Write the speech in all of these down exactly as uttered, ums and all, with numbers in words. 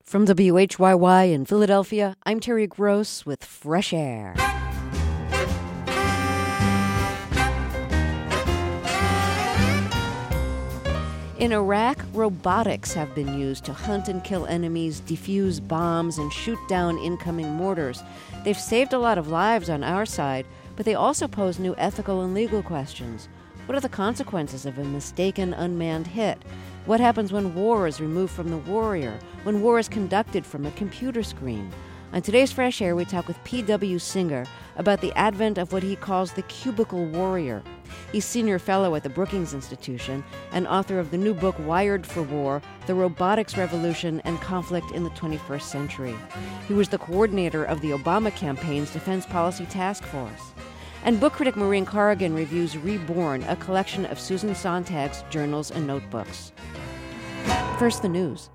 From W H Y Y in Philadelphia, I'm Terry Gross with Fresh Air. In Iraq, robotics have been used to hunt and kill enemies, defuse bombs, and shoot down incoming mortars. They've saved a lot of lives on our side, but they also pose new ethical and legal questions. What are the consequences of a mistaken unmanned hit? What happens when war is removed from the warrior? When war is conducted from a computer screen? On today's Fresh Air, we talk with P W Singer about the advent of what he calls the cubicle warrior. He's senior fellow at the Brookings Institution and author of the new book Wired for War, The Robotics Revolution and Conflict in the twenty-first Century. He was the coordinator of the Obama campaign's Defense Policy Task Force. And book critic Maureen Corrigan reviews Reborn, a collection of Susan Sontag's journals and notebooks. First, the news.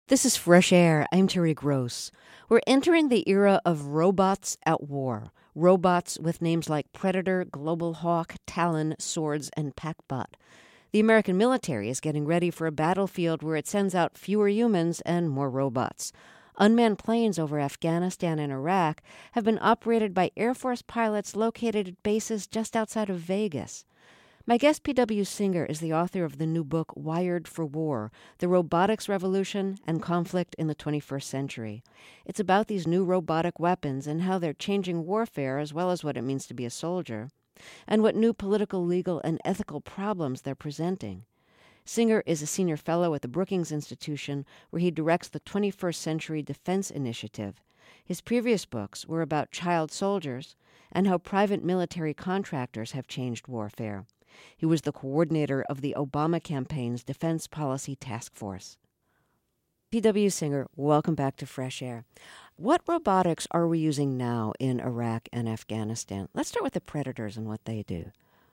This is Fresh Air. I'm Terry Gross. We're entering the era of robots at war. Robots with names like Predator, Global Hawk, Talon, Swords, and PackBot. The American military is getting ready for a battlefield where it sends out fewer humans and more robots. Unmanned planes over Afghanistan and Iraq have been operated by Air Force pilots located at bases just outside of Vegas. My guest, P W Singer, is the author of the new book, Wired for War, The Robotics Revolution and Conflict in the twenty-first Century. It's about these new robotic weapons and how they're changing warfare as well as what it means to be a soldier, and what new political, legal, and ethical problems they're presenting. Singer is a senior fellow at the Brookings Institution, where he directs the twenty-first Century Defense Initiative. His previous books were about child soldiers and how private military contractors have changed warfare. He was the coordinator of the Obama campaign's Defense Policy Task Force. P W Singer, welcome back to Fresh Air. What robotics are we using now in Iraq and Afghanistan? Let's start with the Predators and what they do.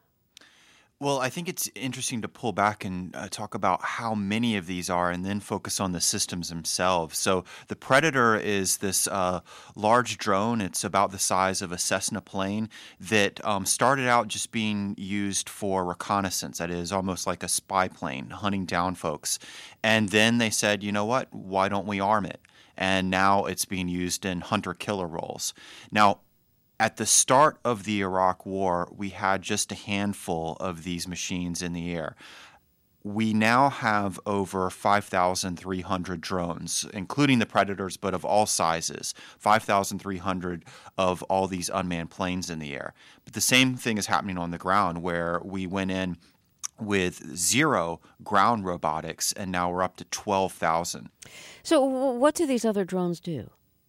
Well, I think it's interesting to pull back and uh, talk about how many of these are and then focus on the systems themselves. So the Predator is this uh, large drone. It's about the size of a Cessna plane that um, started out just being used for reconnaissance. That is almost like a spy plane, hunting down folks. And then they said, you know what, why don't we arm it? And now it's being used in hunter-killer roles. Now, at the start of the Iraq War, we had just a handful of these machines in the air. We now have over five thousand three hundred drones, including the Predators, but of all sizes, five thousand three hundred of all these unmanned planes in the air. But the same thing is happening on the ground, where we went in with zero ground robotics, and now we're up to twelve thousand. So what do these other drones do?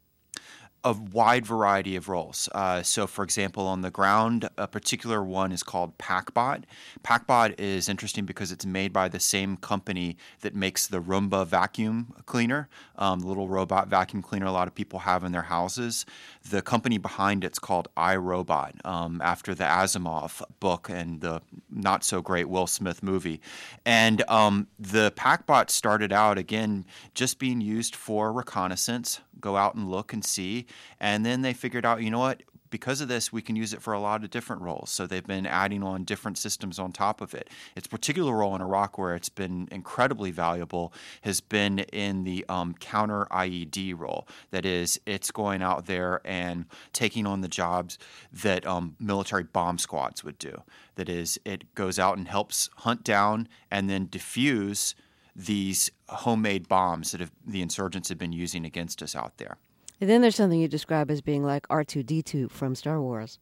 A wide variety of roles. Uh, so, for example, on the ground, a particular one is called PackBot. PackBot is interesting because it's made by the same company that makes the Roomba vacuum cleaner, um, the little robot vacuum cleaner a lot of people have in their houses. The company behind it's called iRobot, um, after the Asimov book and the not-so-great Will Smith movie. And um, the PackBot started out, again, just being used for reconnaissance, go out and look and see. And then they figured out, you know what, because of this, we can use it for a lot of different roles. So they've been adding on different systems on top of it. Its particular role in Iraq, where it's been incredibly valuable, has been in the um, counter I E D role. That is, it's going out there and taking on the jobs that um, military bomb squads would do. That is, it goes out and helps hunt down and then defuse these homemade bombs that have, the insurgents have been using against us out there. And then there's something you describe as being like R two D two from Star Wars.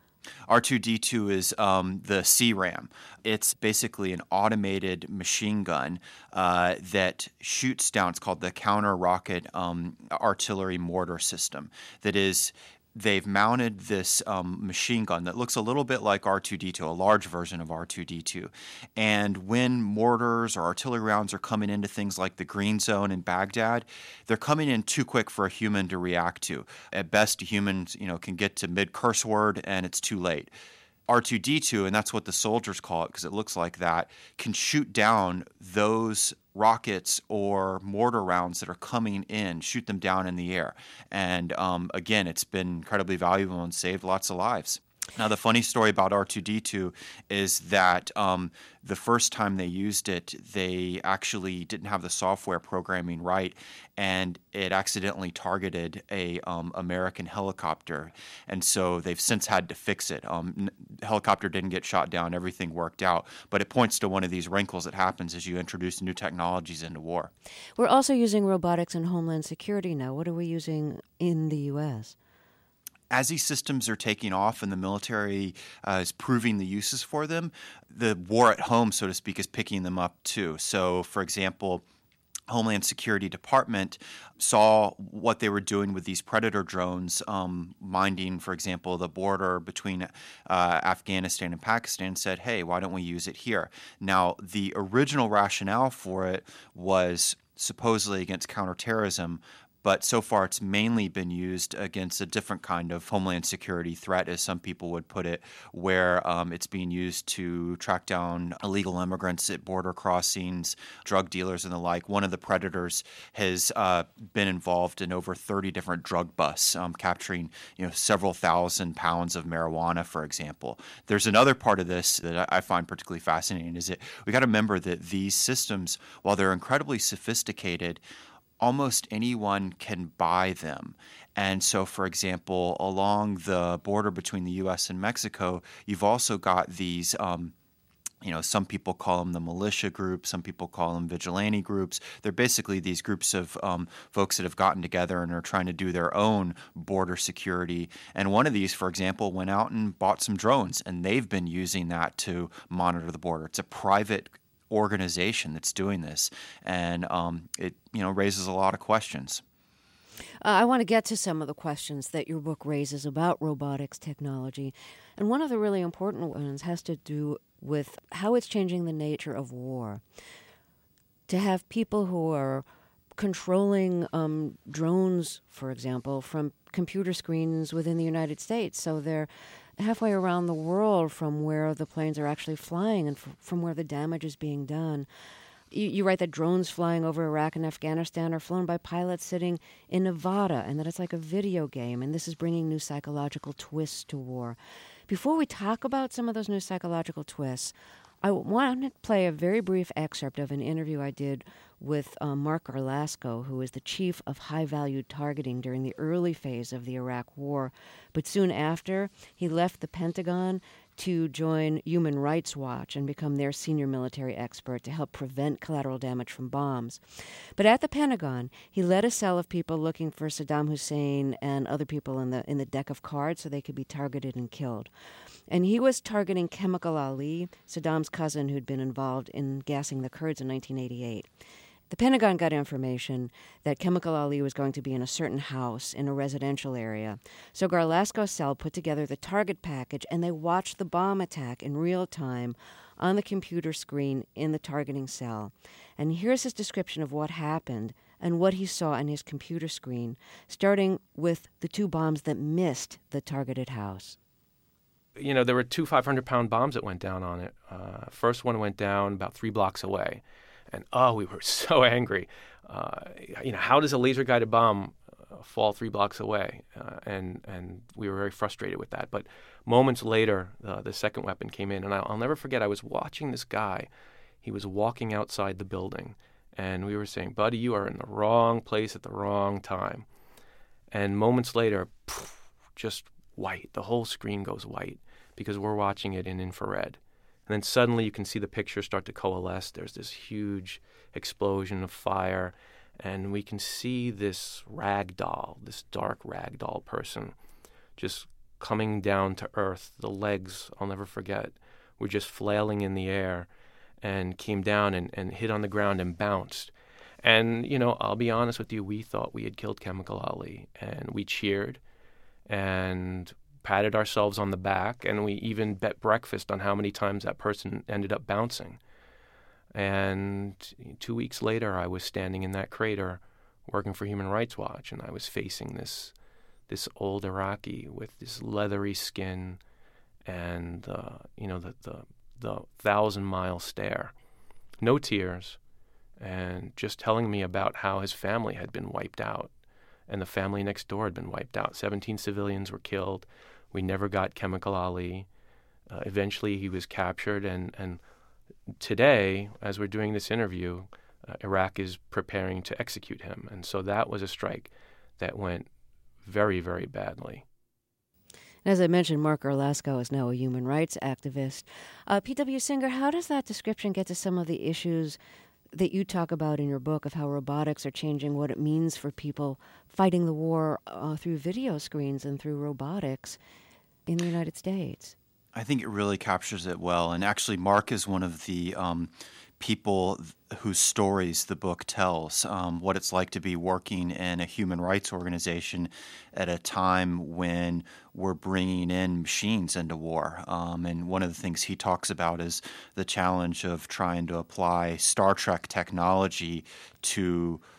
R two D two is um, the C RAM. It's basically an automated machine gun uh, that shoots down. It's called the Counter Rocket um, Artillery Mortar System. That is, they've mounted this um, machine gun that looks a little bit like R two D two, a large version of R two D two. And when mortars or artillery rounds are coming into things like the Green Zone in Baghdad, they're coming in too quick for a human to react to. At best, humans, you know, can get to mid-curse word and it's too late. R two D two, and that's what the soldiers call it because it looks like that, can shoot down those rockets or mortar rounds that are coming in, shoot them down in the air. And um, again, it's been incredibly valuable and saved lots of lives. Now, the funny story about R two D two is that um, the first time they used it, they actually didn't have the software programming right, and it accidentally targeted a um, American helicopter. And so they've since had to fix it. Um, the helicopter didn't get shot down. Everything worked out. But it points to one of these wrinkles that happens as you introduce new technologies into war. We're also using robotics in Homeland Security now. What are we using in the U S? As these systems are taking off and the military uh, is proving the uses for them, the war at home, so to speak, is picking them up too. So, for example, Homeland Security Department saw what they were doing with these Predator drones, um, minding, for example, the border between uh, Afghanistan and Pakistan, and said, hey, why don't we use it here? Now, the original rationale for it was supposedly against counterterrorism, but so far it's mainly been used against a different kind of homeland security threat, as some people would put it, where um, it's being used to track down illegal immigrants at border crossings, drug dealers, and the like. One of the predators has uh, been involved in over thirty different drug busts, um, capturing you know several thousand pounds of marijuana, for example. There's another part of this that I find particularly fascinating, is that we got to remember that these systems, while they're incredibly sophisticated, almost anyone can buy them. And so, for example, along the border between the U S and Mexico, you've also got these um, you know, some people call them the militia groups, some people call them vigilante groups. They're basically these groups of um, folks that have gotten together and are trying to do their own border security. And one of these, for example, went out and bought some drones, and they've been using that to monitor the border. It's a private organization that's doing this, and um, it you know raises a lot of questions. Uh, I want to get to some of the questions that your book raises about robotics technology. And one of the really important ones has to do with how it's changing the nature of war. To have people who are controlling um, drones, for example, from computer screens within the United States. So they're halfway around the world from where the planes are actually flying and f- from where the damage is being done. You, you write that drones flying over Iraq and Afghanistan are flown by pilots sitting in Nevada, and that it's like a video game, and this is bringing new psychological twists to war. Before we talk about some of those new psychological twists, I want to play a very brief excerpt of an interview I did with uh, Mark Garlasco, who is the chief of high-value targeting during the early phase of the Iraq War. But soon after, he left the Pentagon to join Human Rights Watch and become their senior military expert to help prevent collateral damage from bombs. But at the Pentagon, he led a cell of people looking for Saddam Hussein and other people in the in the deck of cards so they could be targeted and killed. And he was targeting Chemical Ali, Saddam's cousin who'd been involved in gassing the Kurds in nineteen eighty-eight. The Pentagon got information that Chemical Ali was going to be in a certain house in a residential area. So Garlasco's cell put together the target package, and they watched the bomb attack in real time on the computer screen in the targeting cell. And here's his description of what happened and what he saw on his computer screen, starting with the two bombs that missed the targeted house. You know, there were two five hundred pound bombs that went down on it. Uh, first one went down about three blocks away. And, oh, we were so angry. Uh, you know, how does a laser-guided bomb uh, fall three blocks away? Uh, and and we were very frustrated with that. But moments later, uh, the second weapon came in. And I'll, I'll never forget, I was watching this guy. He was walking outside the building. And we were saying, buddy, you are in the wrong place at the wrong time. And moments later, poof, just white. The whole screen goes white because we're watching it in infrared. And then suddenly you can see the picture start to coalesce. There's this huge explosion of fire, and we can see this rag doll, this dark rag doll person, just coming down to earth. The legs, I'll never forget, were just flailing in the air and came down and, and hit on the ground and bounced. And, you know, I'll be honest with you, we thought we had killed Chemical Ali, and we cheered and patted ourselves on the back, and we even bet breakfast on how many times that person ended up bouncing. And two weeks later, I was standing in that crater working for Human Rights Watch, and I was facing this this old Iraqi with this leathery skin and uh, you know the, the the thousand mile stare, no tears, and just telling me about how his family had been wiped out, and the family next door had been wiped out. Seventeen civilians were killed. We never got Chemical Ali. Uh, eventually, he was captured, and, and today, as we're doing this interview, uh, Iraq is preparing to execute him. And so that was a strike that went very, very badly. As I mentioned, Mark Garlasco is now a human rights activist. Uh, P W. Singer, how does that description get to some of the issues that you talk about in your book of how robotics are changing what it means for people fighting the war uh, through video screens and through robotics in the United States? I think it really captures it well. And actually, Mark is one of the um, people th- whose stories the book tells, um, what it's like to be working in a human rights organization at a time when we're bringing in machines into war. Um, and one of the things he talks about is the challenge of trying to apply Star Trek technology to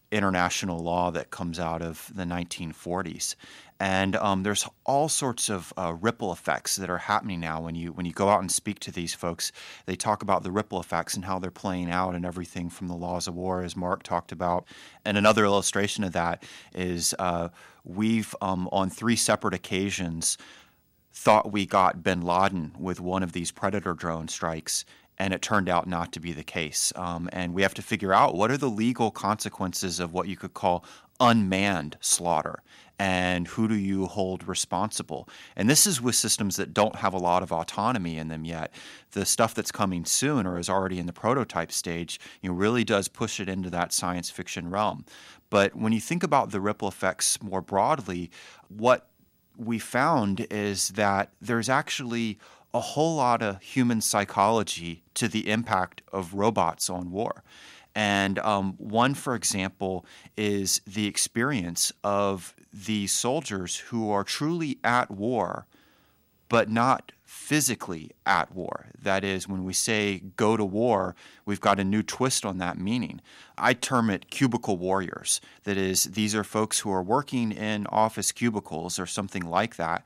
international law that comes out of the nineteen forties. And um, there's all sorts of uh, ripple effects that are happening now. When you when you go out and speak to these folks, they talk about the ripple effects and how they're playing out and everything from the laws of war, as Mark talked about. And another illustration of that is uh, we've, um, on three separate occasions, thought we got bin Laden with one of these Predator drone strikes, and it turned out not to be the case. Um, and we have to figure out what are the legal consequences of what you could call unmanned slaughter, and who do you hold responsible? And this is with systems that don't have a lot of autonomy in them yet. The stuff that's coming soon or is already in the prototype stage, you know, really does push it into that science fiction realm. But when you think about the ripple effects more broadly, what we found is that there's actually a whole lot of human psychology to the impact of robots on war. And um, one, for example, is the experience of the soldiers who are truly at war, but not physically at war. That is, when we say go to war, we've got a new twist on that meaning. I term it cubicle warriors. That is, these are folks who are working in office cubicles or something like that,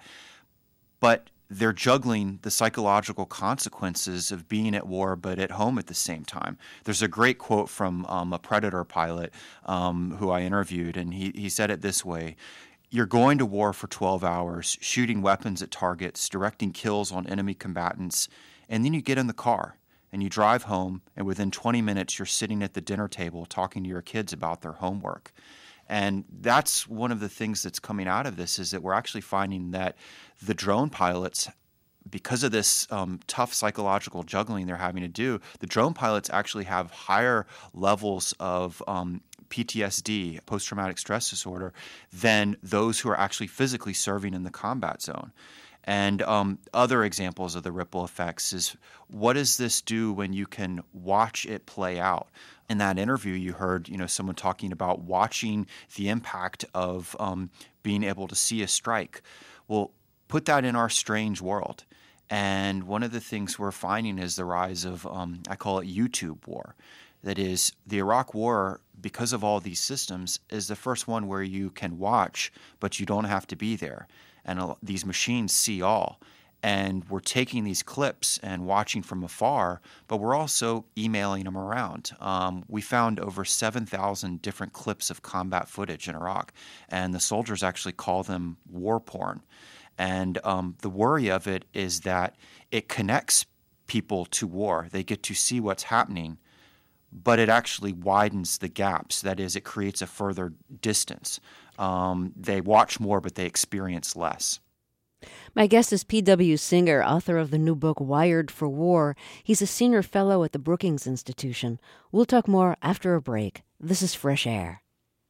but they're juggling the psychological consequences of being at war but at home at the same time. There's a great quote from um, a Predator pilot um, who I interviewed, and he, he said it this way: "You're going to war for twelve hours, shooting weapons at targets, directing kills on enemy combatants, and then you get in the car and you drive home, and within twenty minutes you're sitting at the dinner table talking to your kids about their homework." And that's one of the things that's coming out of this, is that we're actually finding that the drone pilots, because of this um, tough psychological juggling they're having to do, the drone pilots actually have higher levels of um, P T S D, post-traumatic stress disorder, than those who are actually physically serving in the combat zone. And um, other examples of the ripple effects is, what does this do when you can watch it play out? In that interview, you heard, you know, someone talking about watching the impact of um, being able to see a strike. Well, put that in our strange world. And one of the things we're finding is the rise of, um, I call it YouTube war. That is, the Iraq War, because of all these systems, is the first one where you can watch, but you don't have to be there. And uh, these machines see all. And we're taking these clips and watching from afar, but we're also emailing them around. Um, we found over seven thousand different clips of combat footage in Iraq, and the soldiers actually call them war porn. And um, the worry of it is that it connects people to war. They get to see what's happening, but it actually widens the gaps. That is, it creates a further distance. Um, they watch more, but they experience less. My guest is P W Singer, author of the new book Wired for War. He's a senior fellow at the Brookings Institution. We'll talk more after a break. This is Fresh Air.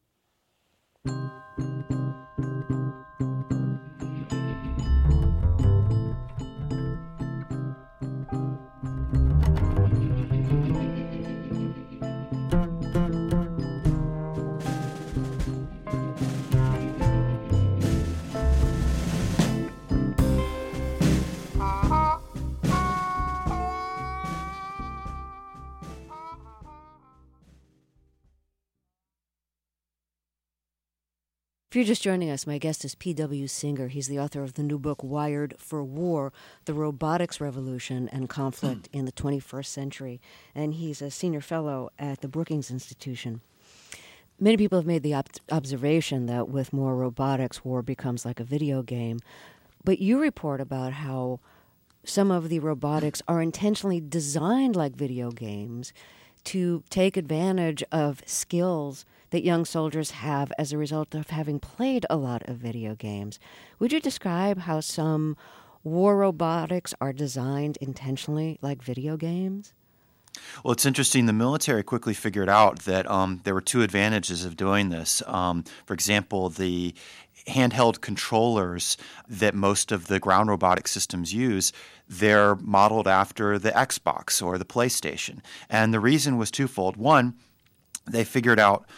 If you're just joining us, my guest is P W Singer. He's the author of the new book, Wired for War, The Robotics Revolution and Conflict in the twenty-first Century. And he's a senior fellow at the Brookings Institution. Many people have made the ob- observation that with more robotics, war becomes like a video game. But you report about how some of the robotics are intentionally designed like video games to take advantage of skills that young soldiers have as a result of having played a lot of video games. Would you describe how some war robotics are designed intentionally like video games? Well, it's interesting. The military quickly figured out that um, there were two advantages of doing this. Um, for example, the handheld controllers that most of the ground robotic systems use, they're modeled after the Xbox or the PlayStation. And the reason was twofold. One, they figured out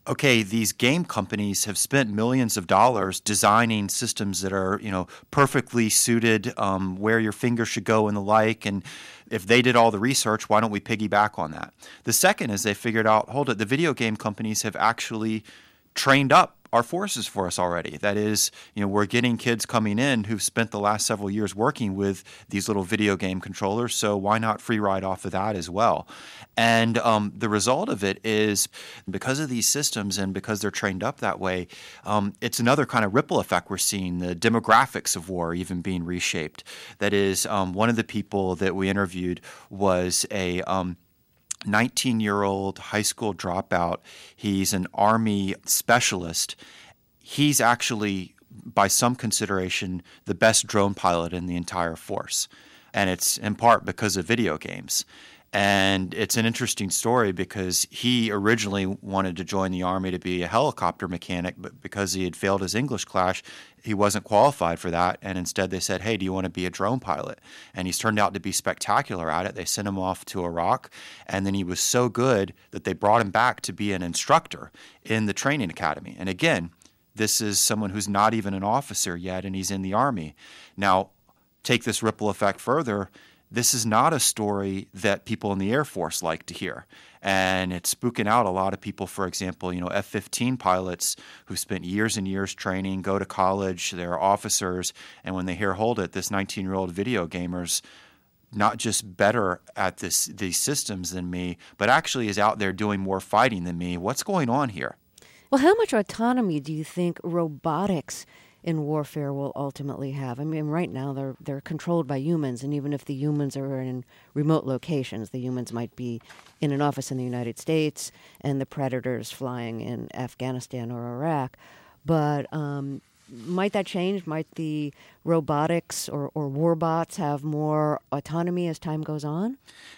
Okay, these game companies have spent millions of dollars designing systems that are, you know, perfectly suited, um, where your finger should go and the like. And if they did all the research, why don't we piggyback on that? The second is they figured out, hold it, the video game companies have actually trained up our forces for us already. That is, you know, we're getting kids coming in who've spent the last several years working with these little video game controllers, so why not free ride off of that as well? And um, the result of it is, because of these systems and because they're trained up that way, um, it's another kind of ripple effect we're seeing, the demographics of war even being reshaped. That is, um, one of the people that we interviewed was a um, nineteen-year-old high school dropout. He's an Army specialist. He's actually, by some consideration, the best drone pilot in the entire force. And it's in part because of video games. And it's an interesting story because he originally wanted to join the Army to be a helicopter mechanic, but because he had failed his English class, he wasn't qualified for that. And instead they said, hey, do you want to be a drone pilot? And he's turned out to be spectacular at it. They sent him off to Iraq, and then he was so good that they brought him back to be an instructor in the training academy. And again, this is someone who's not even an officer yet, and he's in the Army. Now, take this ripple effect further. This is not a story that people in the Air Force like to hear. And it's spooking out a lot of people. For example, you know, F fifteen pilots who spent years and years training, go to college, they're officers, and when they hear, hold it, this nineteen-year-old video gamer's not just better at this these systems than me, but actually is out there doing more fighting than me. What's going on here? Well, how much autonomy do you think robotics in warfare will ultimately have? I mean, right now they're they're controlled by humans, and even if the humans are in remote locations, the humans might be in an office in the United States and the predators flying in Afghanistan or Iraq. But um, might that change? Might the robotics or, or warbots have more autonomy as time goes on?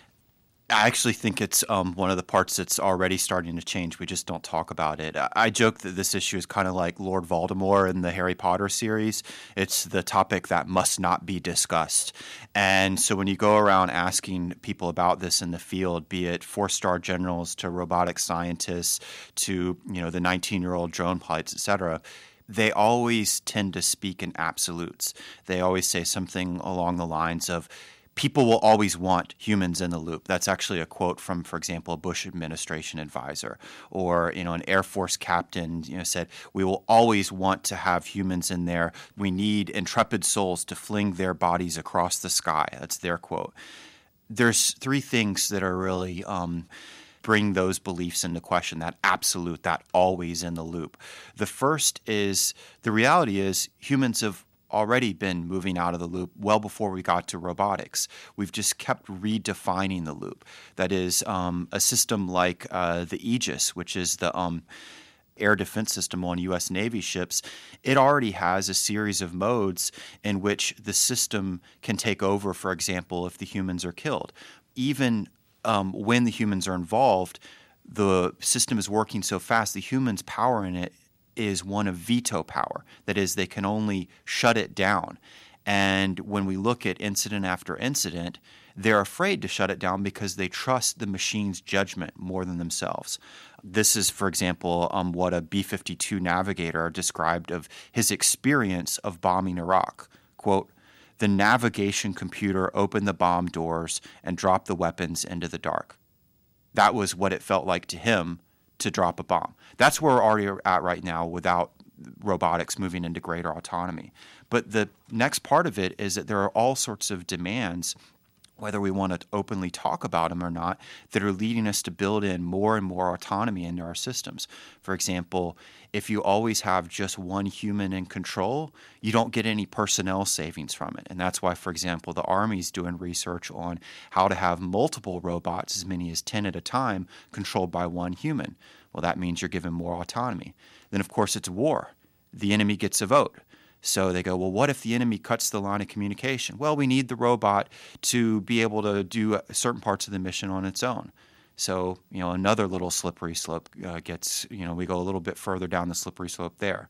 I actually think it's um, one of the parts that's already starting to change. We just don't talk about it. I, I joke that this issue is kind of like Lord Voldemort in the Harry Potter series. It's the topic that must not be discussed. And so when you go around asking people about this in the field, be it four-star generals to robotic scientists to, you know, the nineteen-year-old drone pilots, et cetera, they always tend to speak in absolutes. They always say something along the lines of, people will always want humans in the loop. That's actually a quote from, for example, a Bush administration advisor, or, you know, an Air Force captain, you know, said, we will always want to have humans in there. We need intrepid souls to fling their bodies across the sky. That's their quote. There's three things that are really um, bring those beliefs into question, that absolute, that always in the loop. The first is, the reality is humans have already been moving out of the loop well before we got to robotics. We've just kept redefining the loop. That is, um, a system like uh, the Aegis, which is the um, air defense system on U S Navy ships, it already has a series of modes in which the system can take over, for example, if the humans are killed. Even um, when the humans are involved, the system is working so fast, the humans' power in it is one of veto power. That is, they can only shut it down. And when we look at incident after incident, they're afraid to shut it down because they trust the machine's judgment more than themselves. This is, for example, um, what a B fifty-two navigator described of his experience of bombing Iraq. Quote, "The navigation computer opened the bomb doors and dropped the weapons into the dark." That was what it felt like to him to drop a bomb. That's where we're already at right now without robotics moving into greater autonomy. But the next part of it is that there are all sorts of demands, whether we want to openly talk about them or not, that are leading us to build in more and more autonomy into our systems. For example, if you always have just one human in control, you don't get any personnel savings from it. And that's why, for example, the Army's doing research on how to have multiple robots, as many as ten at a time, controlled by one human. Well, that means you're given more autonomy. Then, of course, it's war. The enemy gets a vote. So they go, well, what if the enemy cuts the line of communication? Well, we need the robot to be able to do certain parts of the mission on its own. So, you know, another little slippery slope uh, gets, you know, we go a little bit further down the slippery slope there.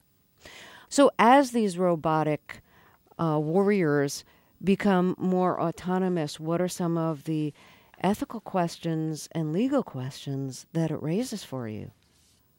So as these robotic uh, warriors become more autonomous, what are some of the ethical questions and legal questions that it raises for you?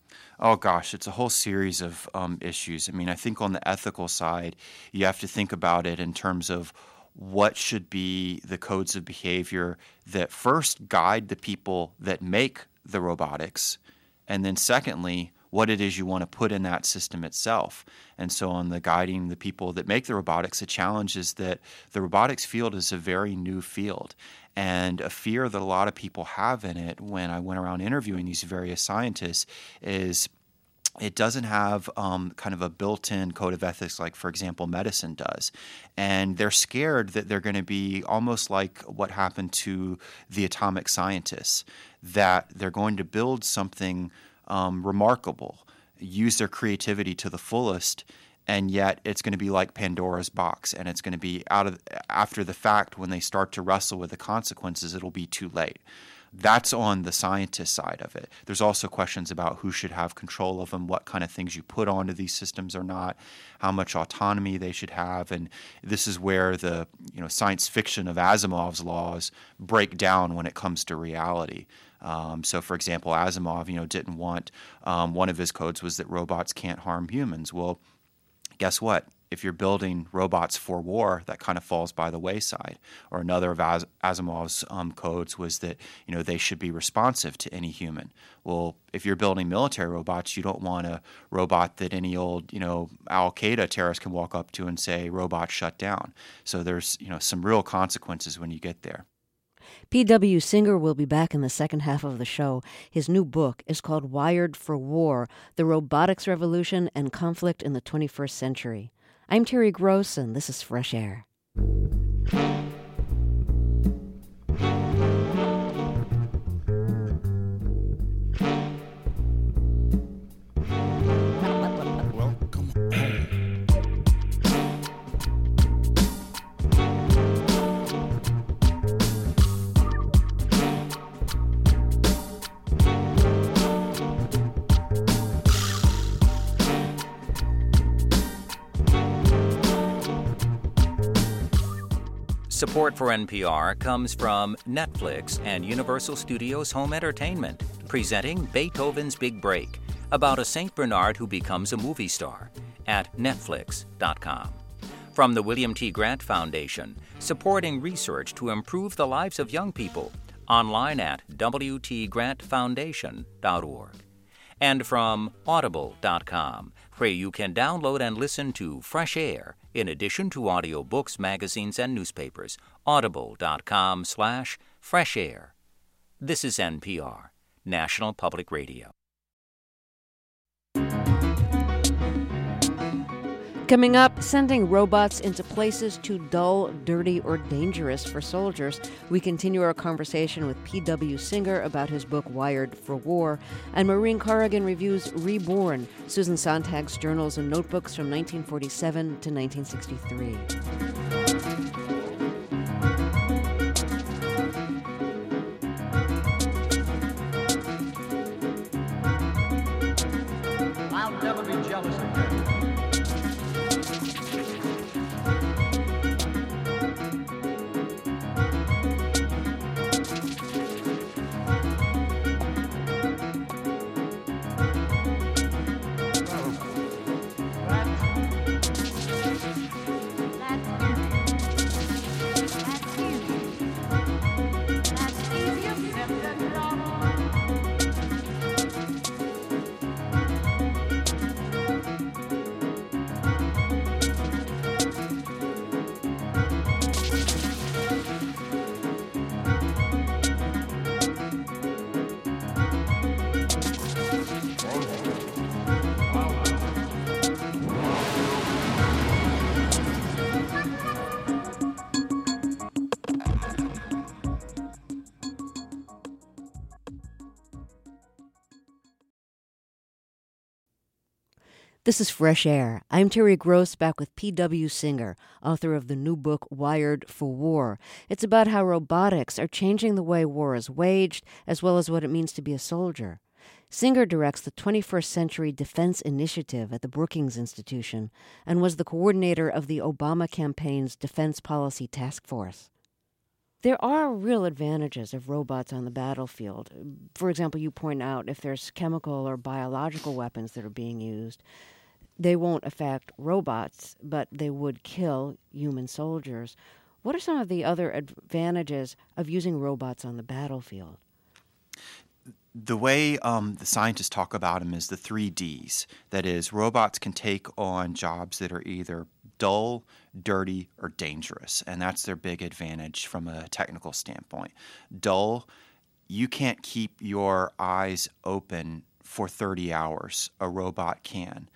Oh, gosh, it's a whole series of um, issues. I mean, I think on the ethical side, you have to think about it in terms of what should be the codes of behavior that first guide the people that make the robotics, and then secondly, what it is you want to put in that system itself. And so on the guiding the people that make the robotics, the challenge is that the robotics field is a very new field. And a fear that a lot of people have in it when I went around interviewing these various scientists is it doesn't have um, kind of a built-in code of ethics like, for example, medicine does. And they're scared that they're going to be almost like what happened to the atomic scientists, that they're going to build something um, remarkable, use their creativity to the fullest, and yet it's going to be like Pandora's box, and it's going to be out of after the fact when they start to wrestle with the consequences, it'll be too late. That's on the scientist side of it. There's also questions about who should have control of them, what kind of things you put onto these systems or not, how much autonomy they should have, and this is where the you know science fiction of Asimov's laws break down when it comes to reality. Um, so, for example, Asimov, you know, didn't want um, one of his codes was that robots can't harm humans. Well, guess what? If you're building robots for war, that kind of falls by the wayside. Or another of As- Asimov's um, codes was that you know they should be responsive to any human. Well, if you're building military robots, you don't want a robot that any old you know Al Qaeda terrorist can walk up to and say, "Robot, shut down." So there's you know some real consequences when you get there. P W Singer will be back in the second half of the show. His new book is called Wired for War, The Robotics Revolution and Conflict in the twenty-first Century. I'm Terry Gross, and this is Fresh Air. Support for N P R comes from Netflix and Universal Studios Home Entertainment, presenting Beethoven's Big Break, about a Saint Bernard who becomes a movie star, at netflix dot com. From the William T. Grant Foundation, supporting research to improve the lives of young people, online at w t grant foundation dot org. And from audible dot com, where you can download and listen to Fresh Air, in addition to audiobooks, magazines, and newspapers. audible dot com slash fresh air. This is N P R, National Public Radio. Coming up, sending robots into places too dull, dirty, or dangerous for soldiers. We continue our conversation with P W Singer about his book Wired for War, and Maureen Corrigan reviews Reborn, Susan Sontag's journals and notebooks from nineteen forty-seven to nineteen sixty-three. I'll never be jealous of you. This is Fresh Air. I'm Terry Gross, back with P W Singer, author of the new book Wired for War. It's about how robotics are changing the way war is waged, as well as what it means to be a soldier. Singer directs the twenty-first Century Defense Initiative at the Brookings Institution and was the coordinator of the Obama campaign's Defense Policy Task Force. There are real advantages of robots on the battlefield. For example, you point out if there's chemical or biological weapons that are being used, they won't affect robots, but they would kill human soldiers. What are some of the other advantages of using robots on the battlefield? The way um, the scientists talk about them is the three Ds. That is, robots can take on jobs that are either dull, dirty, or dangerous, and that's their big advantage from a technical standpoint. Dull, you can't keep your eyes open for thirty hours. A robot can.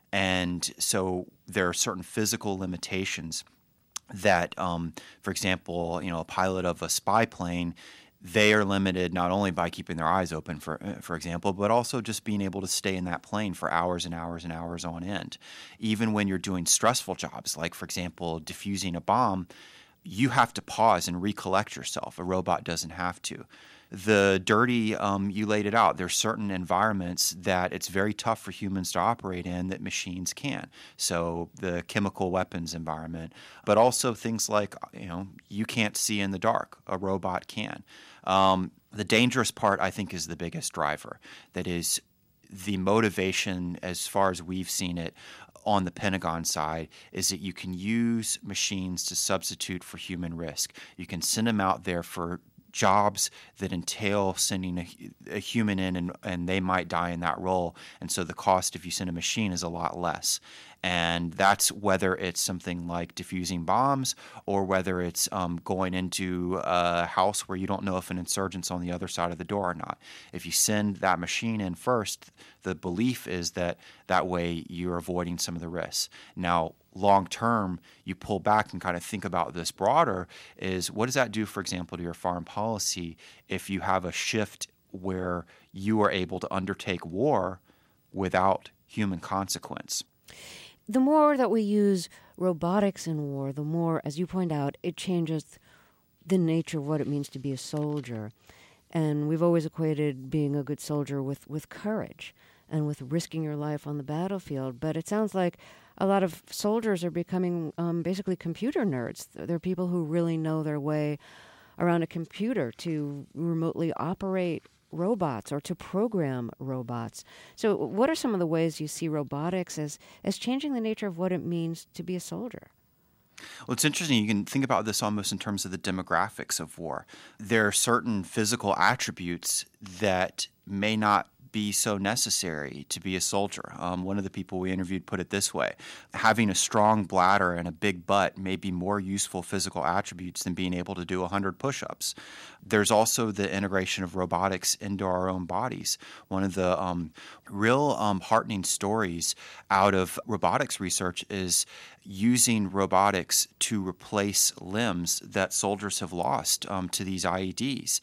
And so there are certain physical limitations that, um, for example, you know, a pilot of a spy plane, they are limited not only by keeping their eyes open, for for example, but also just being able to stay in that plane for hours and hours and hours on end. Even when you're doing stressful jobs, like, for example, defusing a bomb, you have to pause and recollect yourself. A robot doesn't have to. The dirty, um, you laid it out. There's certain environments that it's very tough for humans to operate in that machines can. So the chemical weapons environment, but also things like, you know, you can't see in the dark. A robot can. Um, the dangerous part, I think, is the biggest driver. That is the motivation, as far as we've seen it, on the Pentagon side, is that you can use machines to substitute for human risk. You can send them out there for jobs that entail sending a, a human in, and, and they might die in that role. And so the cost if you send a machine is a lot less. And that's whether it's something like defusing bombs or whether it's um, going into a house where you don't know if an insurgent's on the other side of the door or not. If you send that machine in first, the belief is that that way you're avoiding some of the risks. Now, long term, you pull back and kind of think about this broader, is what does that do, for example, to your foreign policy if you have a shift where you are able to undertake war without human consequence? The more that we use robotics in war, the more, as you point out, it changes the nature of what it means to be a soldier. And we've always equated being a good soldier with, with courage and with risking your life on the battlefield. But it sounds like a lot of soldiers are becoming um, basically computer nerds. They're people who really know their way around a computer to remotely operate robots or to program robots. So what are some of the ways you see robotics as, as changing the nature of what it means to be a soldier? Well, it's interesting. You can think about this almost in terms of the demographics of war. There are certain physical attributes that may not be so necessary to be a soldier. Um, one of the people we interviewed put it this way: having a strong bladder and a big butt may be more useful physical attributes than being able to do one hundred push-ups. There's also the integration of robotics into our own bodies. One of the um, real um, heartening stories out of robotics research is using robotics to replace limbs that soldiers have lost um, to these I E Ds.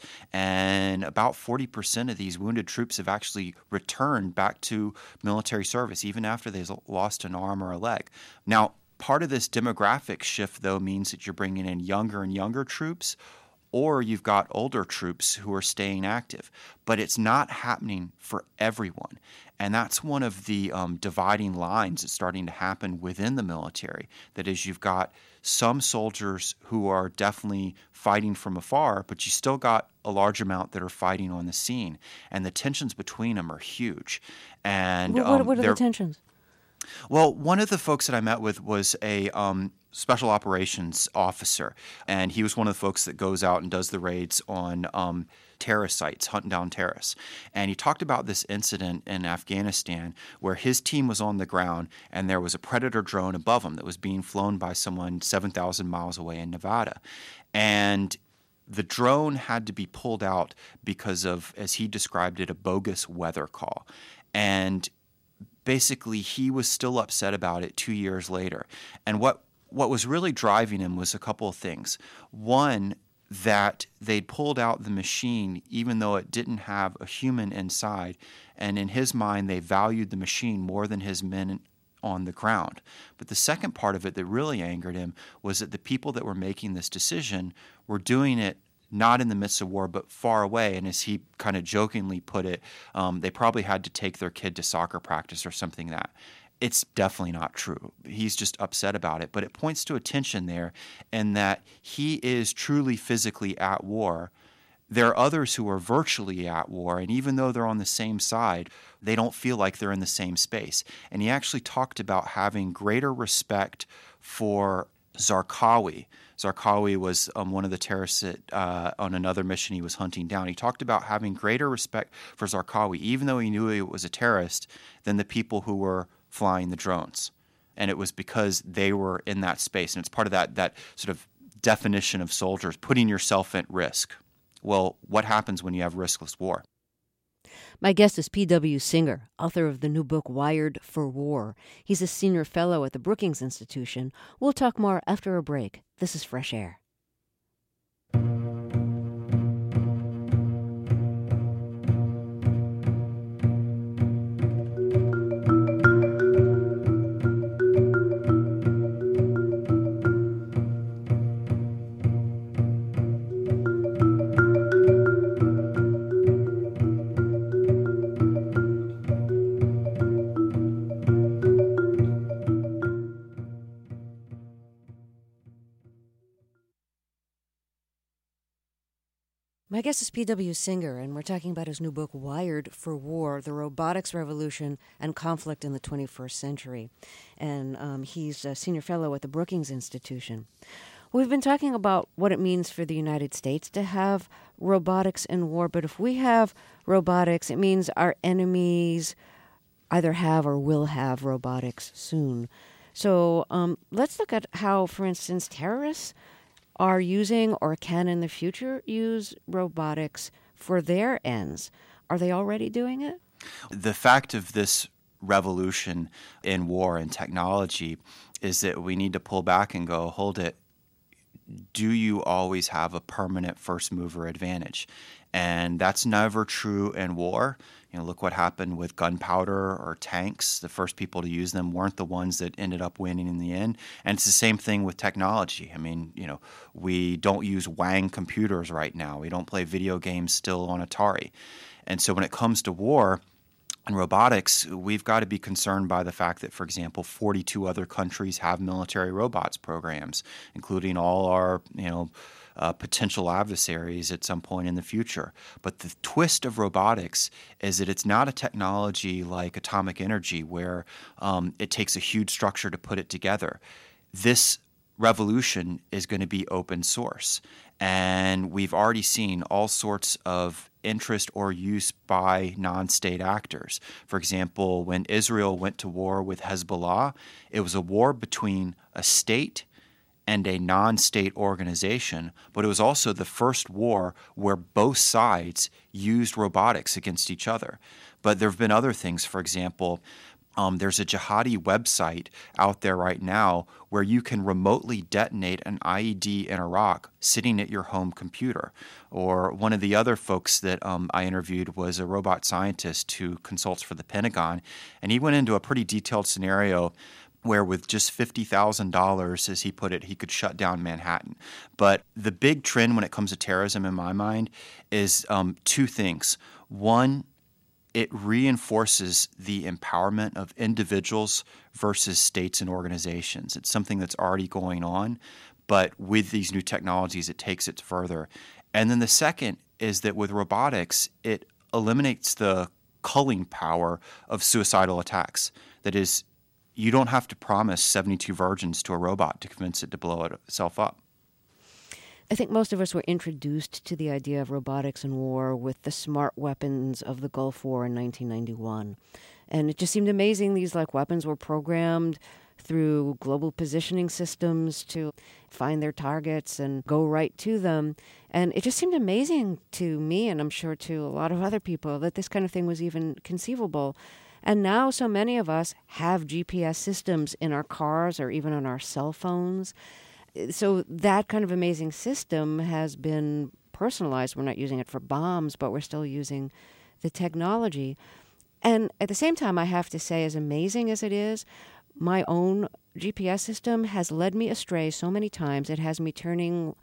And about forty percent of these wounded troops have actually returned back to military service, even after they've lost an arm or a leg. Now, part of this demographic shift, though, means that you're bringing in younger and younger troops, or you've got older troops who are staying active. But it's not happening for everyone. And that's one of the um, dividing lines that's starting to happen within the military. That is, you've got some soldiers who are definitely fighting from afar, but you still got a large amount that are fighting on the scene. And the tensions between them are huge. And What, um, what are the tensions? Well, one of the folks that I met with was a um, special operations officer, and he was one of the folks that goes out and does the raids on um, terrorist sites, hunting down terrorists. And he talked about this incident in Afghanistan where his team was on the ground and there was a Predator drone above him that was being flown by someone seven thousand miles away in Nevada. And the drone had to be pulled out because of, as he described it, a bogus weather call. And basically, he was still upset about it two years later. And what, what was really driving him was a couple of things. One, that they'd pulled out the machine even though it didn't have a human inside. And in his mind, they valued the machine more than his men on the ground. But the second part of it that really angered him was that the people that were making this decision were doing it not in the midst of war, but far away. And as he kind of jokingly put it, um, they probably had to take their kid to soccer practice or something like that. it's definitely not true. He's just upset about it. But it points to a tension there in that he is truly physically at war. There are others who are virtually at war, and even though they're on the same side, they don't feel like they're in the same space. And he actually talked about having greater respect for Zarqawi. Zarqawi was um, one of the terrorists that, uh, on another mission he was hunting down. He talked about having greater respect for Zarqawi, even though he knew he was a terrorist, than the people who were flying the drones. And it was because they were in that space. And it's part of that, that sort of definition of soldiers, putting yourself at risk. Well, what happens when you have riskless war? My guest is P W Singer, author of the new book Wired for War. He's a senior fellow at the Brookings Institution. We'll talk more after a break. This is Fresh Air. My guest is P W Singer, and we're talking about his new book, Wired for War, The Robotics Revolution and Conflict in the twenty-first century. And um, he's a senior fellow at the Brookings Institution. We've been talking about what it means for the United States to have robotics in war, but if we have robotics, it means our enemies either have or will have robotics soon. So um, let's look at how, for instance, terrorists are using or can in the future use robotics for their ends. Are they already doing it? The fact of this revolution in war and technology is that we need to pull back and go, hold it, do you always have a permanent first mover advantage? And that's never true in war. You know, look what happened with gunpowder or tanks. The first people to use them weren't the ones that ended up winning in the end. And it's the same thing with technology. I mean, you know, we don't use Wang computers right now. We don't play video games still on Atari. And so when it comes to war and robotics, we've got to be concerned by the fact that, for example, forty-two other countries have military robots programs, including all our, you know, Uh, potential adversaries at some point in the future. But the twist of robotics is that it's not a technology like atomic energy where um, it takes a huge structure to put it together. This revolution is going to be open source. And we've already seen all sorts of interest or use by non-state actors. For example, when Israel went to war with Hezbollah, it was a war between a state and a non-state organization, but it was also the first war where both sides used robotics against each other. But there have been other things. For example, um, there's a jihadi website out there right now where you can remotely detonate an I E D in Iraq sitting at your home computer. Or one of the other folks that um, I interviewed was a robot scientist who consults for the Pentagon, and he went into a pretty detailed scenario where with just fifty thousand dollars, as he put it, he could shut down Manhattan. But the big trend when it comes to terrorism, in my mind, is um, two things. One, it reinforces the empowerment of individuals versus states and organizations. It's something that's already going on, but with these new technologies, it takes it further. And then the second is that with robotics, it eliminates the culling power of suicidal attacks. That is, you don't have to promise seventy-two virgins to a robot to convince it to blow itself up. I think most of us were introduced to the idea of robotics in war with the smart weapons of the Gulf War in nineteen ninety-one. And it just seemed amazing. These like weapons were programmed through global positioning systems to find their targets and go right to them. And it just seemed amazing to me, and I'm sure to a lot of other people, that this kind of thing was even conceivable. And now so many of us have G P S systems in our cars or even on our cell phones. So that kind of amazing system has been personalized. We're not using it for bombs, but we're still using the technology. And at the same time, I have to say, as amazing as it is, my own G P S system has led me astray so many times. It has me turning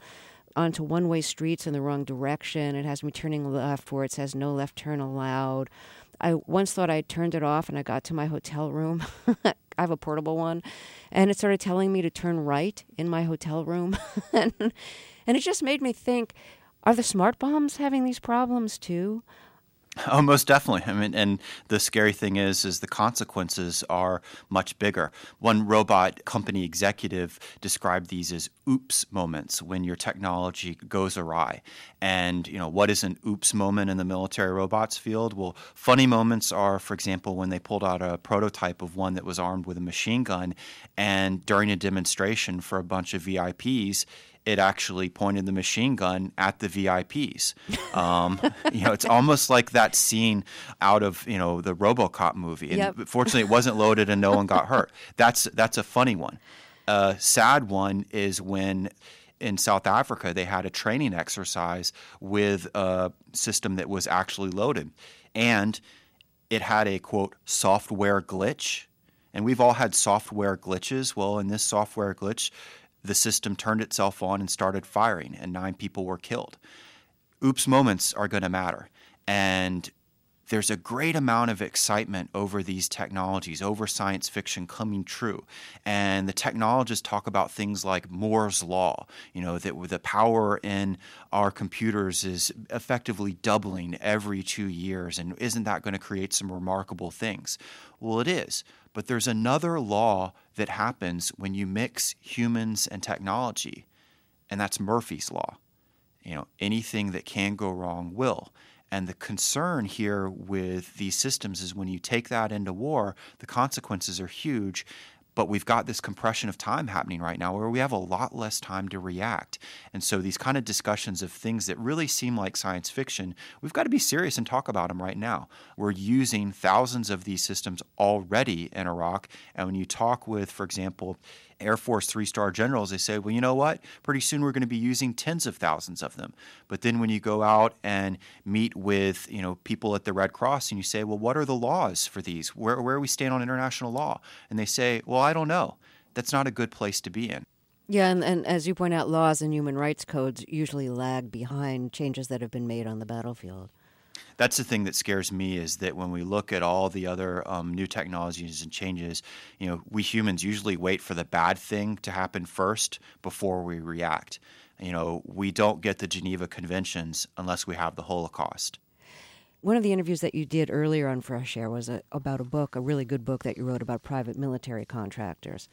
onto one-way streets in the wrong direction. It has me turning left where it says no left turn allowed. I once thought I turned it off and I got to my hotel room. I have a portable one. And it started telling me to turn right in my hotel room. and, and it just made me think, are the smart bombs having these problems too? Oh, most definitely. I mean, and the scary thing is, is the consequences are much bigger. One robot company executive described these as oops moments when your technology goes awry. And, you know, what is an oops moment in the military robots field? Well, funny moments are, for example, when they pulled out a prototype of one that was armed with a machine gun, and during a demonstration for a bunch of V I Ps, it actually pointed the machine gun at the V I Ps. Um, you know, it's almost like that scene out of, you know, the RoboCop movie. And Yep. fortunately, it wasn't loaded and no one got hurt. That's that's a funny one. A sad one is when in South Africa they had a training exercise with a system that was actually loaded, and it had a quote software glitch. And we've all had software glitches. Well, in this software glitch, the system turned itself on and started firing, and nine people were killed. Oops moments are going to matter. And there's a great amount of excitement over these technologies, over science fiction coming true. And the technologists talk about things like Moore's Law, you know, that the power in our computers is effectively doubling every two years. And isn't that going to create some remarkable things? Well, it is. But there's another law that happens when you mix humans and technology, and that's Murphy's Law. You know, anything that can go wrong will. And the concern here with these systems is when you take that into war, the consequences are huge. But we've got this compression of time happening right now where we have a lot less time to react. And so these kind of discussions of things that really seem like science fiction, we've got to be serious and talk about them right now. We're using thousands of these systems already in Iraq. And when you talk with, for example, Air Force three-star generals, they say, well, you know what? Pretty soon we're going to be using tens of thousands of them. But then when you go out and meet with, you know, people at the Red Cross and you say, well, what are the laws for these? Where, where we stand on international law? And they say, well, I don't know. That's not a good place to be in. Yeah, and, and as you point out, laws and human rights codes usually lag behind changes that have been made on the battlefield. That's the thing that scares me, is that when we look at all the other um, new technologies and changes, you know, we humans usually wait for the bad thing to happen first before we react. You know, we don't get the Geneva Conventions unless we have the Holocaust. One of the interviews that you did earlier on Fresh Air was a, about a book, a really good book that you wrote about private military contractors.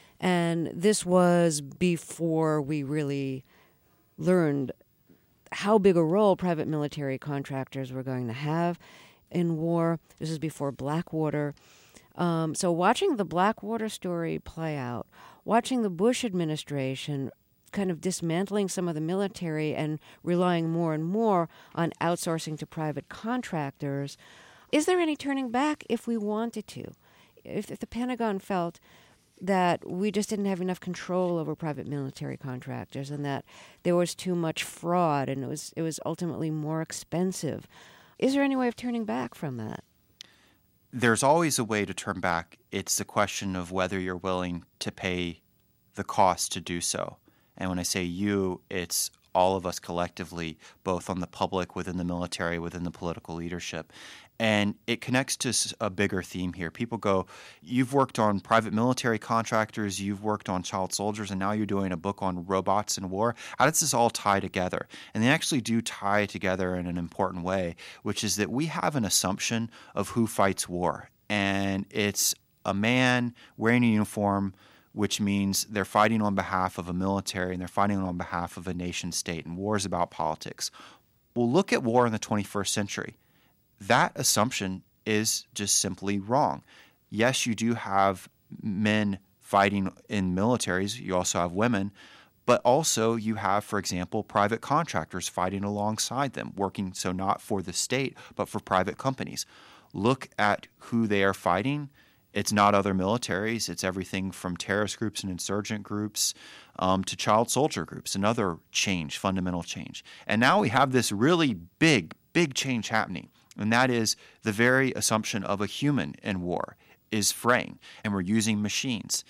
And this was before we really learned how big a role private military contractors were going to have in war. This is before Blackwater. Um, so watching the Blackwater story play out, watching the Bush administration kind of dismantling some of the military and relying more and more on outsourcing to private contractors, is there any turning back if we wanted to? If, if the Pentagon felt that we just didn't have enough control over private military contractors and that there was too much fraud and it was it was ultimately more expensive. Is there any way of turning back from that? There's always a way to turn back. It's a question of whether you're willing to pay the cost to do so. And when I say you, it's all of us collectively, both on the public, within the military, within the political leadership. And it connects to a bigger theme here. People go, you've worked on private military contractors, you've worked on child soldiers, and now you're doing a book on robots and war. How does this all tie together? And they actually do tie together in an important way, which is that we have an assumption of who fights war. And it's a man wearing a uniform, which means they're fighting on behalf of a military and they're fighting on behalf of a nation state. And war is about politics. Well, look at war in the twenty-first century. That assumption is just simply wrong. Yes, you do have men fighting in militaries. You also have women. But also you have, for example, private contractors fighting alongside them, working so not for the state, but for private companies. Look at who they are fighting. It's not other militaries. It's everything from terrorist groups and insurgent groups um, to child soldier groups, another change, fundamental change. And now we have this really big, big change happening. And that is the very assumption of a human in war is fraying, and we're using machines.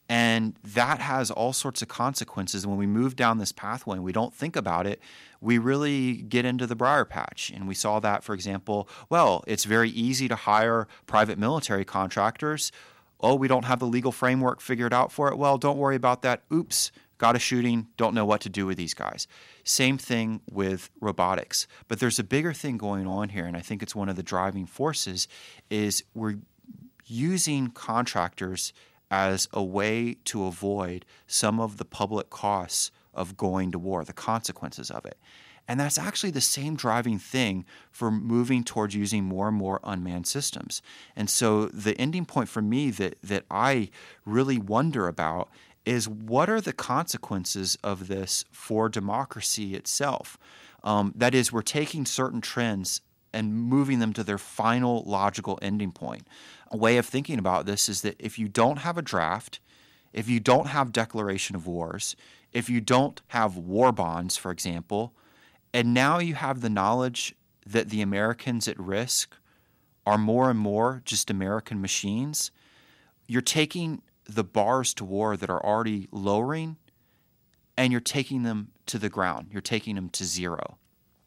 And that has all sorts of consequences. When we move down this pathway and we don't think about it, we really get into the briar patch. And we saw that, for example, well, it's very easy to hire private military contractors. Oh, we don't have the legal framework figured out for it. Well, don't worry about that. Oops, got a shooting, don't know what to do with these guys. Same thing with robotics. But there's a bigger thing going on here, and I think it's one of the driving forces, is we're using contractors as a way to avoid some of the public costs of going to war, the consequences of it. And that's actually the same driving thing for moving towards using more and more unmanned systems. And so the ending point for me that, that I really wonder about is, what are the consequences of this for democracy itself? Um, that is, we're taking certain trends and moving them to their final logical ending point. A way of thinking about this is that if you don't have a draft, if you don't have declaration of wars, if you don't have war bonds, for example, and now you have the knowledge that the Americans at risk are more and more just American machines, you're taking the bars to war that are already lowering and you're taking them to the ground. You're taking them to zero.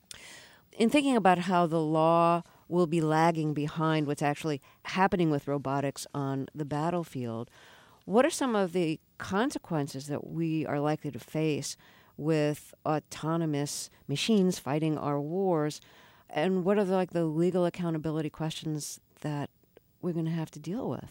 In thinking about how the law will be lagging behind what's actually happening with robotics on the battlefield, what are some of the consequences that we are likely to face with autonomous machines fighting our wars? And what are the, like the legal accountability questions that we're going to have to deal with?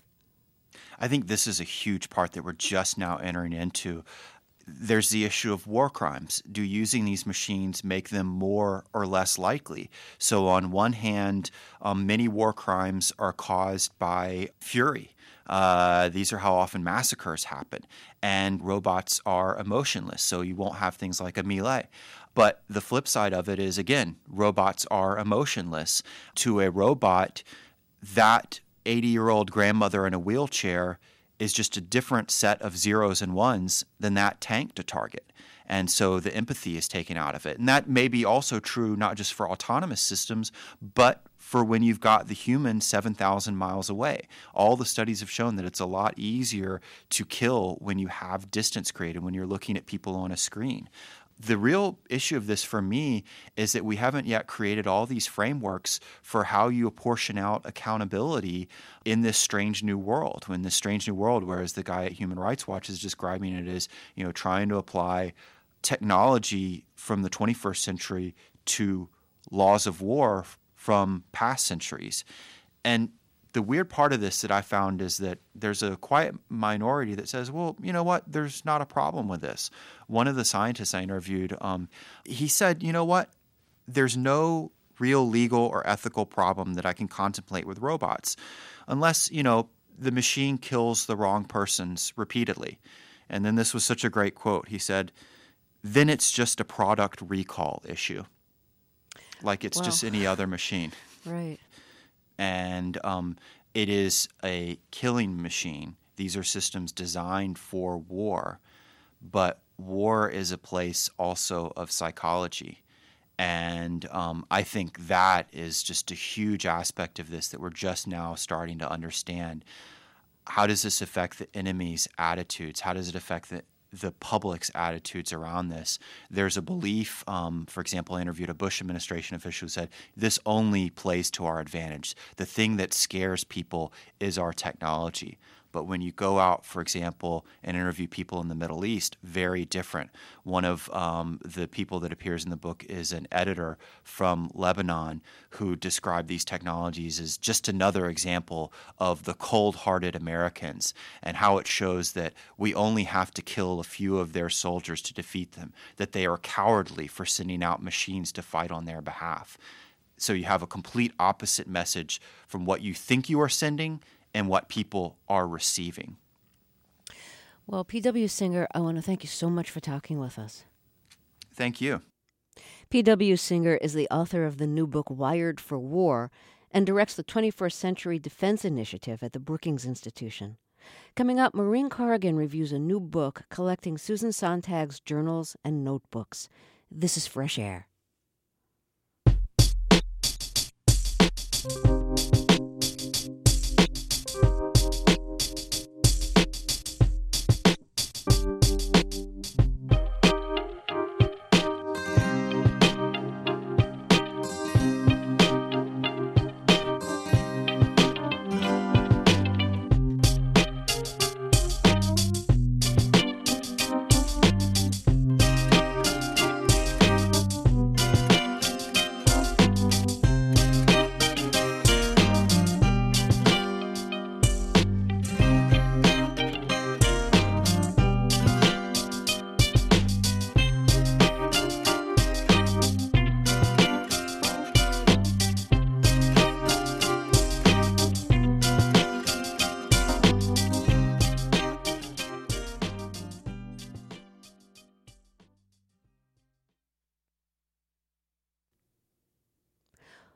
I think this is a huge part that we're just now entering into. There's the issue of war crimes. Do using these machines make them more or less likely? So on one hand, um, many war crimes are caused by fury. Uh, these are how often massacres happen. And robots are emotionless, so you won't have things like a melee. But the flip side of it is, again, robots are emotionless. To a robot, that eighty-year-old grandmother in a wheelchair is just a different set of zeros and ones than that tank to target. And so the empathy is taken out of it. And that may be also true not just for autonomous systems, but for when you've got the human seven thousand miles away. All the studies have shown that it's a lot easier to kill when you have distance created, when you're looking at people on a screen. The real issue of this for me is that we haven't yet created all these frameworks for how you apportion out accountability in this strange new world. In this strange new world, whereas the guy at Human Rights Watch is describing it as, you know, trying to apply technology from the twenty-first century to laws of war from past centuries. And the weird part of this that I found is that there's a quiet minority that says, well, you know what, there's not a problem with this. One of the scientists I interviewed, um, he said, you know what, there's no real legal or ethical problem that I can contemplate with robots unless, you know, the machine kills the wrong persons repeatedly. And then this was such a great quote. He said, then it's just a product recall issue. Like it's Wow. just any other machine. Right. And um, it is a killing machine. These are systems designed for war, but war is a place also of psychology. And um, I think that is just a huge aspect of this that we're just now starting to understand. How does this affect the enemy's attitudes? How does it affect the the public's attitudes around this? There's a belief, um, for example, I interviewed a Bush administration official who said, this only plays to our advantage. The thing that scares people is our technology. But when you go out, for example, and interview people in the Middle East, very different. One of um, the people that appears in the book is an editor from Lebanon who described these technologies as just another example of the cold-hearted Americans and how it shows that we only have to kill a few of their soldiers to defeat them, that they are cowardly for sending out machines to fight on their behalf. So you have a complete opposite message from what you think you are sending and what people are receiving. Well, P W. Singer, I want to thank you so much for talking with us. Thank you. P W. Singer is the author of the new book, Wired for War, and directs the twenty-first Century Defense Initiative at the Brookings Institution. Coming up, Maureen Corrigan reviews a new book collecting Susan Sontag's journals and notebooks. This is Fresh Air.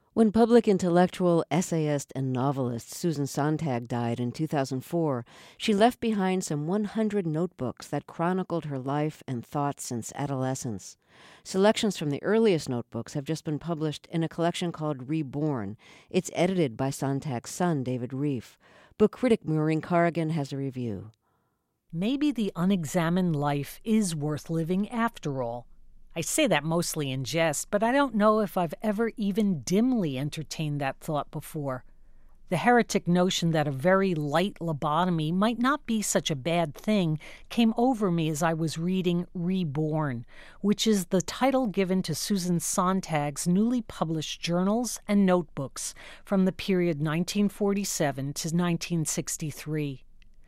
When public intellectual, essayist, and novelist Susan Sontag died in two thousand four, she left behind some one hundred notebooks that chronicled her life and thoughts since adolescence. Selections from the earliest notebooks have just been published in a collection called Reborn. It's edited by Sontag's son, David Rieff. Book critic Maureen Corrigan has a review. Maybe the unexamined life is worth living after all. I say that mostly in jest, but I don't know if I've ever even dimly entertained that thought before. The heretic notion that a very light lobotomy might not be such a bad thing came over me as I was reading Reborn, which is the title given to Susan Sontag's newly published journals and notebooks from the period nineteen forty-seven to nineteen sixty-three.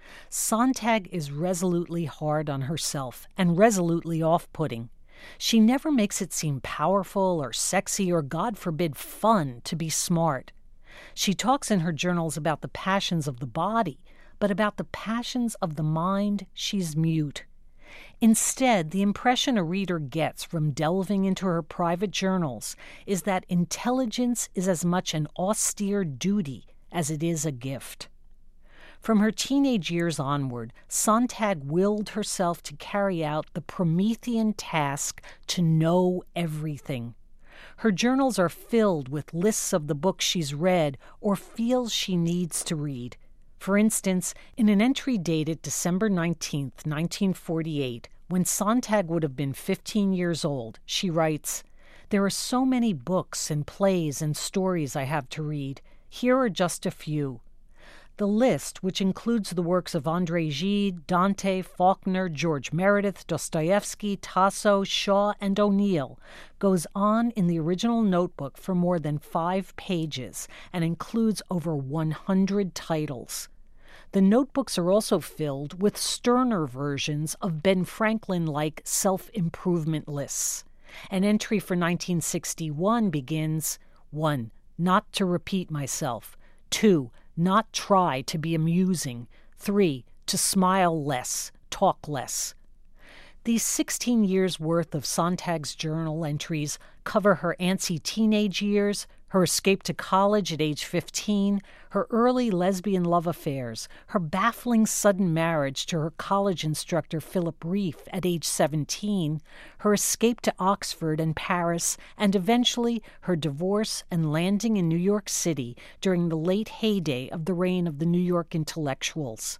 Sontag is resolutely hard on herself and resolutely off-putting. She never makes it seem powerful or sexy or, God forbid, fun to be smart. She talks in her journals about the passions of the body, but about the passions of the mind, she's mute. Instead, the impression a reader gets from delving into her private journals is that intelligence is as much an austere duty as it is a gift. From her teenage years onward, Sontag willed herself to carry out the Promethean task to know everything. Her journals are filled with lists of the books she's read or feels she needs to read. For instance, in an entry dated December nineteenth, nineteen forty-eight, when Sontag would have been fifteen years old, she writes, "There are so many books and plays and stories I have to read. Here are just a few." The list, which includes the works of André Gide, Dante, Faulkner, George Meredith, Dostoevsky, Tasso, Shaw, and O'Neill, goes on in the original notebook for more than five pages and includes over one hundred titles. The notebooks are also filled with sterner versions of Ben Franklin-like self-improvement lists. An entry for nineteen sixty-one begins, one. Not to repeat myself. two. Not try to be amusing. Three, to smile less, talk less. These sixteen years' worth of Sontag's journal entries cover her antsy teenage years, her escape to college at age fifteen, her early lesbian love affairs, her baffling sudden marriage to her college instructor Philip Rieff at age seventeen, her escape to Oxford and Paris, and eventually her divorce and landing in New York City during the late heyday of the reign of the New York intellectuals.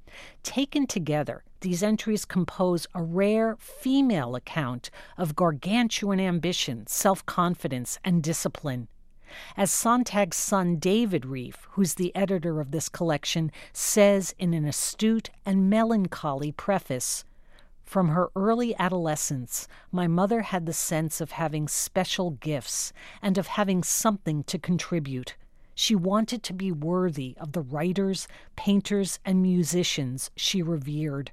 Taken together, these entries compose a rare female account of gargantuan ambition, self-confidence, and discipline. As Sontag's son David Rieff, who's the editor of this collection, says in an astute and melancholy preface, "From her early adolescence, my mother had the sense of having special gifts and of having something to contribute. She wanted to be worthy of the writers, painters, and musicians she revered."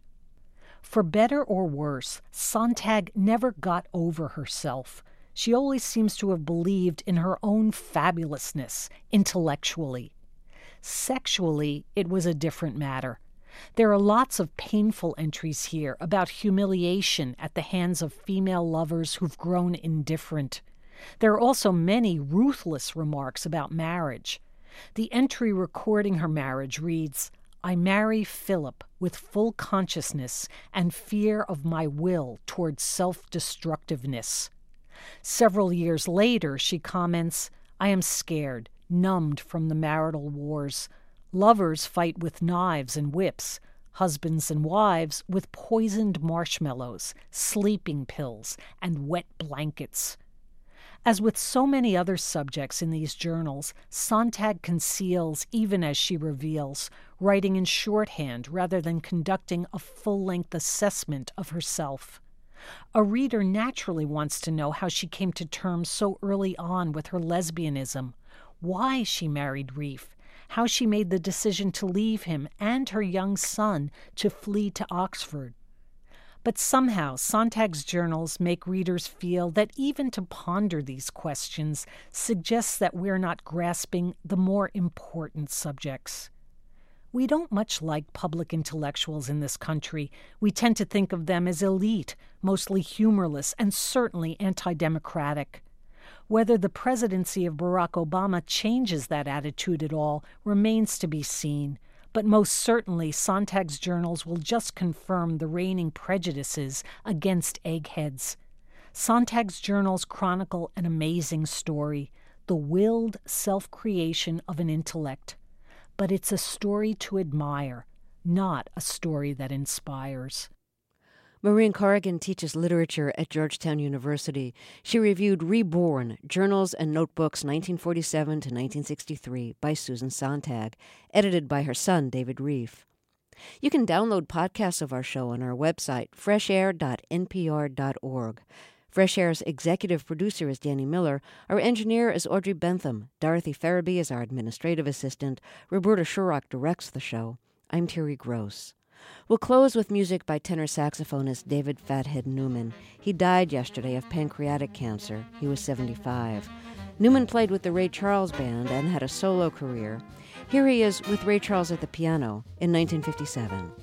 For better or worse, Sontag never got over herself. She always seems to have believed in her own fabulousness, intellectually. Sexually, it was a different matter. There are lots of painful entries here about humiliation at the hands of female lovers who've grown indifferent. There are also many ruthless remarks about marriage. The entry recording her marriage reads, "I marry Philip with full consciousness and fear of my will towards self-destructiveness." Several years later, she comments, "I am scared, numbed from the marital wars. Lovers fight with knives and whips, husbands and wives with poisoned marshmallows, sleeping pills, and wet blankets." As with so many other subjects in these journals, Sontag conceals even as she reveals, writing in shorthand rather than conducting a full-length assessment of herself. A reader naturally wants to know how she came to terms so early on with her lesbianism, why she married Rieff, how she made the decision to leave him and her young son to flee to Oxford. But somehow Sontag's journals make readers feel that even to ponder these questions suggests that we're not grasping the more important subjects. We don't much like public intellectuals in this country. We tend to think of them as elite, mostly humorless, and certainly anti-democratic. Whether the presidency of Barack Obama changes that attitude at all remains to be seen, but most certainly Sontag's journals will just confirm the reigning prejudices against eggheads. Sontag's journals chronicle an amazing story, the willed self-creation of an intellect. But it's a story to admire, not a story that inspires. Maureen Corrigan teaches literature at Georgetown University. She reviewed Reborn, Journals and Notebooks nineteen forty-seven to nineteen sixty-three by Susan Sontag, edited by her son, David Reef. You can download podcasts of our show on our website, fresh air dot n p r dot org. Fresh Air's executive producer is Danny Miller. Our engineer is Audrey Bentham. Dorothy Farabee is our administrative assistant. Roberta Shurrock directs the show. I'm Terry Gross. We'll close with music by tenor saxophonist David Fathead Newman. He died yesterday of pancreatic cancer. He was seventy-five. Newman played with the Ray Charles Band and had a solo career. Here he is with Ray Charles at the piano in nineteen fifty-seven.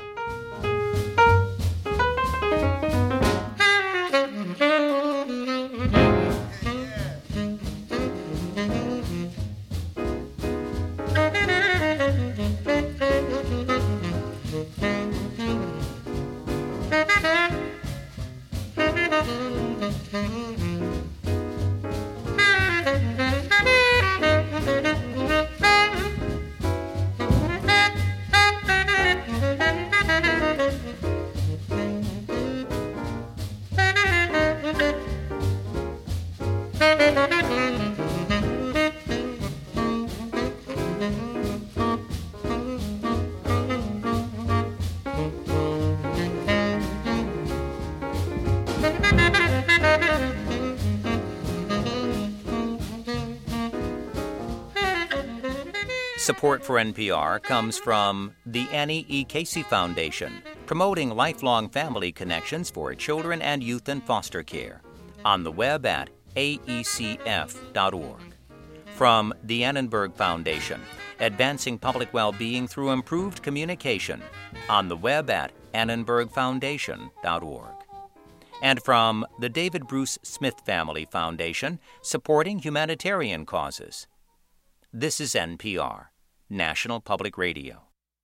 Support for N P R comes from the Annie E. Casey Foundation, promoting lifelong family connections for children and youth in foster care. On the web at a e c f dot org. From the Annenberg Foundation, advancing public well-being through improved communication. On the web at annenberg foundation dot org. And from the David Bruce Smith Family Foundation, supporting humanitarian causes. This is N P R, National Public Radio.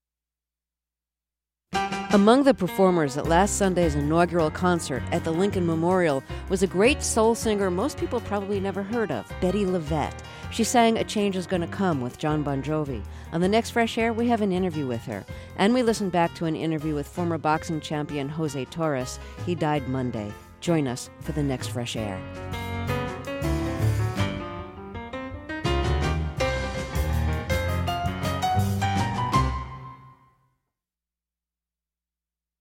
Among the performers at last Sunday's inaugural concert at the Lincoln Memorial was a great soul singer most people probably never heard of, Betty LaVette. She sang A Change Is Gonna Come with John Bon Jovi. On the next Fresh Air, we have an interview with her. And we listen back to an interview with former boxing champion Jose Torres. He died Monday. Join us for the next Fresh Air.